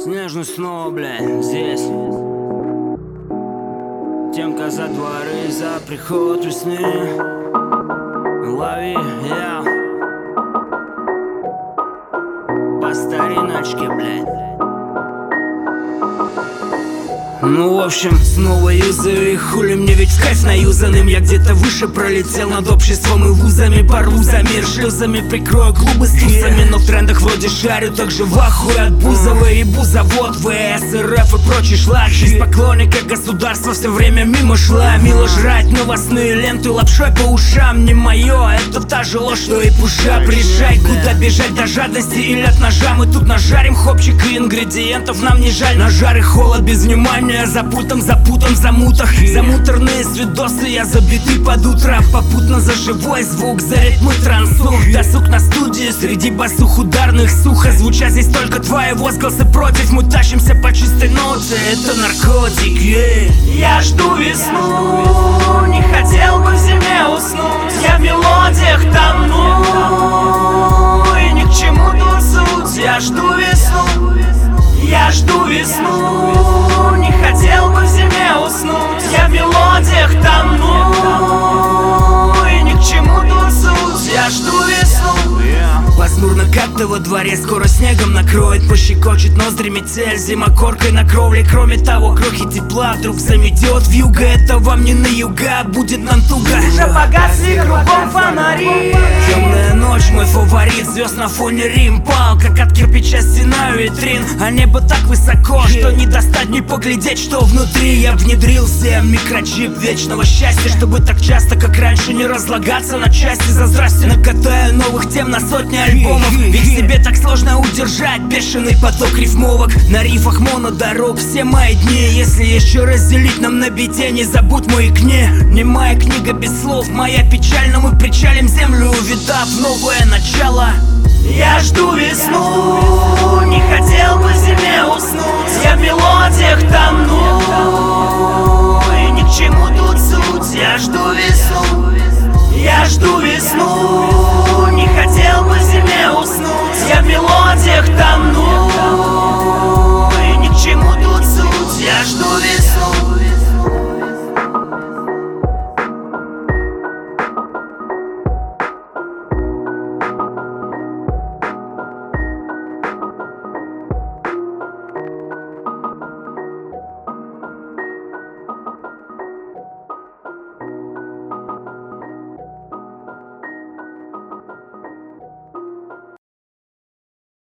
Снежный снова, блядь, здесь. Темка за дворы, за приход весны. Лови, я по стариночке, блядь. Ну, в общем, снова юзаю их, хули мне ведь в кайф наюзанным. Я где-то выше пролетел над обществом и вузами. Порву за мир шлюзами, прикрою клубы с тусами. Но в трендах вроде шарю, так же в ахуе от Бузова. И Бузавод, ВС, РФ и прочий шлак. Жизнь поклонника государства все время мимо шла. Мило жрать новостные ленты лапшой по ушам. Не мое, это та же ложь, что и пушап. Решай, куда бежать до жадности или от ножа. Мы тут нажарим хопчик и ингредиентов нам не жаль. На жар и холод без внимания. Запутан в замутах. За муторные свидосы я забитый под утро. Попутно за живой звук, за ритмы трансух. Досуг на студии среди басух ударных. Сухо звуча здесь только твои возгласы против. Мы тащимся по чистой ноте, это наркотики. Я жду весну, не хотел бы в зиме уснуть. Я в мелодиях тону, и ни к чему тут суть. Я жду весну, я жду весну, не хотел бы в зиме уснуть. Я в мелодиях тону, и ни к чему тут суть. Я жду весну. Пасмурно как-то во дворе, скоро снегом накроет. Пощекочет ноздри метель, зима коркой на кровле. Кроме того, крохи тепла вдруг заметет вьюга. Это вам не на юга, будет нам туго. Уже погасли кругом фонари. Темная ночь, мой фаворит, звезд на фоне Рим. Пал, как от кирпича стена витрин. А небо так высоко, что не достать, не поглядеть, что внутри. Я внедрил себе микрочип вечного счастья, чтобы так часто, как раньше, не разлагаться на части. За здрасте накатаю новых тем на сотни альбомов. Ведь себе так сложно удержать бешеный поток рифмовок. На рифах монодорог все мои дни. Если еще разделить нам на бите, не забудь мои кни. Не моя книга без слов, моя печаль. Но мы причалим землю, увидав новое начало. Я жду весну, не хотел бы в зиме уснуть. Я в мелодиях тону, и ни к чему тут суть. Я жду весну, я жду весну, не